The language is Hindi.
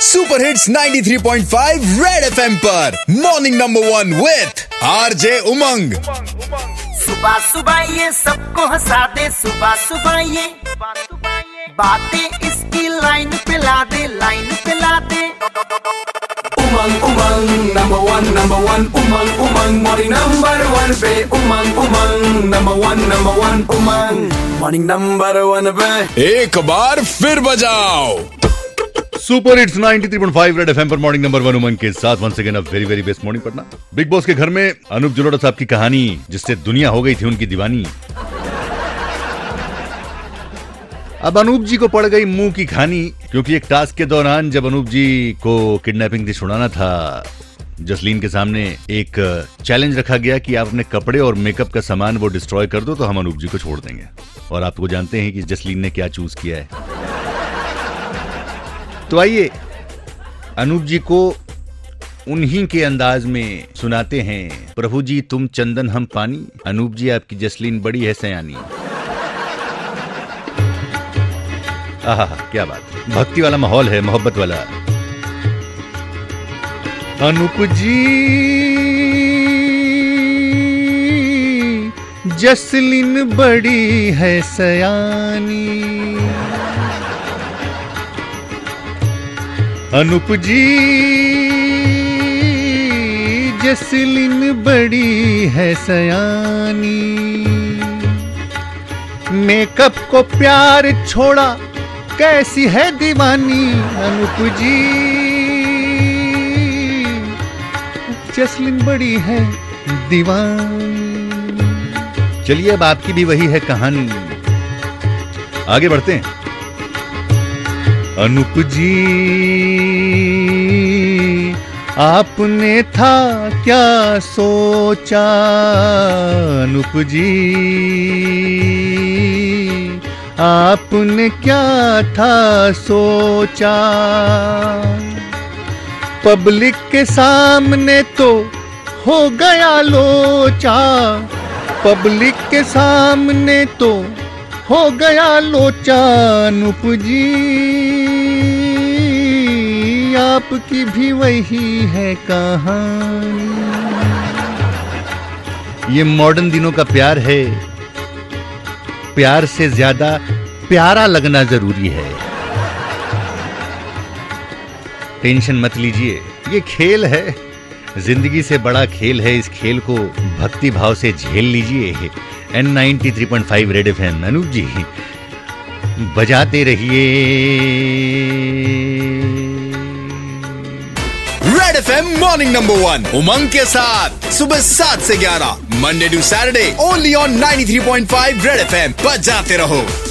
सुपर हिट्स 93.5 रेड एफएम पर morning number 1 with RJ Umang. सुबह सुबह ये सबको हंसा दे, सुबह सुबह ये बातें इसकी लाइन पे ला दे, लाइन पे ला दे। Umang Umang number one Umang Umang morning number 1 पे Umang Umang number one Umang morning number 1 पे एक बार फिर बजाओ। सुपर हिट्स 93.5 रेड एफएम पर मॉर्निंग नंबर 1 उमंग के साथ once again a very very best morning Patna. Bigg Boss के घर में अनूप जलोटा साहब की कहानी जिससे दुनिया हो गई थी उनकी दीवानी, अब अनूप जी को पड़ गई मुंह की खानी, क्योंकि एक टास्क के दौरान जब अनूप जी को किडनैपिंग से छुड़ाना था, जसलीन के सामने एक चैलेंज रखा गया कि आप अपने कपड़े और मेकअप का सामान वो डिस्ट्रॉय कर दो तो हम अनूप जी को छोड़ देंगे। और आपको जानते हैं कि जसलीन ने क्या चूज किया है। तो आइए अनूप जी को उन्हीं के अंदाज में सुनाते हैं। प्रभु जी तुम चंदन हम पानी, अनूप जी आपकी जसलीन बड़ी है सयानी। आहा क्या बात, भक्ति वाला माहौल है, मोहब्बत वाला। अनूप जी जसलीन बड़ी है सयानी, अनूप जी जसलीन बड़ी है सयानी, मेकअप को प्यार छोड़ा कैसी है दीवानी, अनूप जी जसलीन बड़ी है दीवानी। चलिए अब आपकी भी वही है कहानी, आगे बढ़ते हैं। अनूप जी आपने था क्या सोचा, अनूप जी आपने क्या था सोचा, पब्लिक के सामने तो हो गया लोचा, पब्लिक के सामने तो हो गया लोचा, अनूप जी आपकी भी वही है कहानी। ये मॉडर्न दिनों का प्यार है, प्यार से ज्यादा प्यारा लगना जरूरी है। टेंशन मत लीजिए, ये खेल है, जिंदगी से बड़ा खेल है। इस खेल को भक्ति भाव से झेल लीजिए। N93.5 red FM, Anoop ji बजाते रहिए। Red FM morning number 1 Umang के साथ सुबह 7 से 11 Monday to Saturday only on 93.5 red FM. बजाते रहो।